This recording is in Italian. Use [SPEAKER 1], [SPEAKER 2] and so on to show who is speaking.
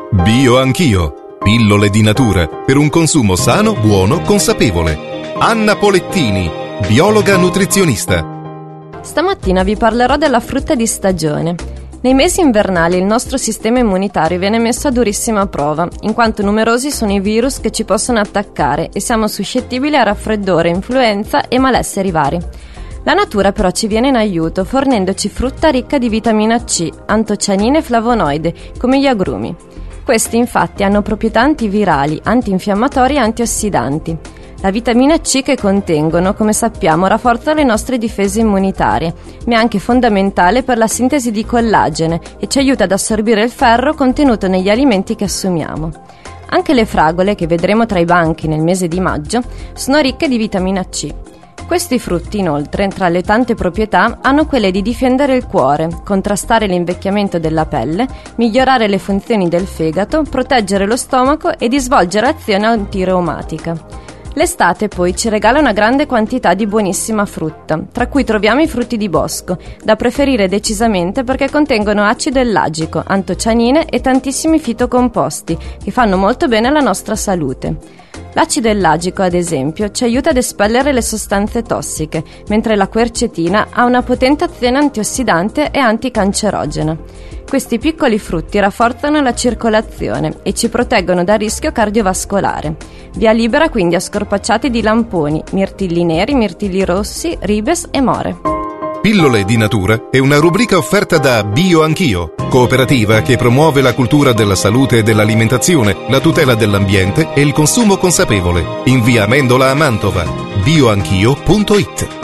[SPEAKER 1] Bio Anch'io. Pillole di natura per un consumo sano, buono, consapevole. Anna Polettini, biologa nutrizionista.
[SPEAKER 2] Stamattina vi parlerò della frutta di stagione. Nei mesi invernali il nostro sistema immunitario viene messo a durissima prova, in quanto numerosi sono i virus che ci possono attaccare e siamo suscettibili a raffreddore, influenza e malesseri vari. La natura però ci viene in aiuto fornendoci frutta ricca di vitamina C, antocianine e flavonoide, come gli agrumi. Questi infatti hanno proprietà antivirali, antinfiammatorie e antiossidanti. La vitamina C che contengono, come sappiamo, rafforza le nostre difese immunitarie, ma è anche fondamentale per la sintesi di collagene e ci aiuta ad assorbire il ferro contenuto negli alimenti che assumiamo. Anche le fragole, che vedremo tra i banchi nel mese di maggio, sono ricche di vitamina C. Questi frutti, inoltre, tra le tante proprietà, hanno quelle di difendere il cuore, contrastare l'invecchiamento della pelle, migliorare le funzioni del fegato, proteggere lo stomaco e di svolgere azione antireumatica. L'estate poi ci regala una grande quantità di buonissima frutta, tra cui troviamo i frutti di bosco, da preferire decisamente perché contengono acido ellagico, antocianine e tantissimi fitocomposti, che fanno molto bene alla nostra salute. L'acido ellagico, ad esempio, ci aiuta ad espellere le sostanze tossiche, mentre la quercetina ha una potente azione antiossidante e anticancerogena. Questi piccoli frutti rafforzano la circolazione e ci proteggono dal rischio cardiovascolare. Via libera quindi a scorpacciati di lamponi, mirtilli neri, mirtilli rossi, ribes e more.
[SPEAKER 1] Pillole di natura è una rubrica offerta da Bio Anch'io, cooperativa che promuove la cultura della salute e dell'alimentazione, la tutela dell'ambiente e il consumo consapevole. In via Amendola a Mantova. bioanchio.it